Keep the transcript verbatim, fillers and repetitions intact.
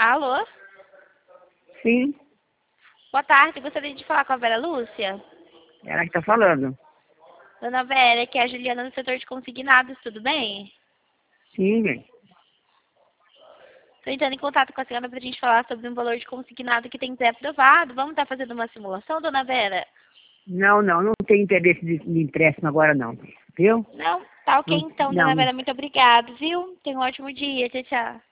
Alô? Sim, Boa tarde, gostaria de falar com a Vera Lúcia? ela que tá falando. Dona Vera, que é a Juliana do setor de consignados, tudo bem? Sim, bem. Estou entrando em contato com a senhora para a gente falar sobre um valor de consignado que tem que ser aprovado. Vamos estar fazendo uma simulação, Dona Vera? Não, não, não tem interesse de, de empréstimo agora não, viu? Não? Tá ok Não, então, Dona não. Vera. Muito obrigada, viu? Tenha um ótimo dia. Tchau, tchau.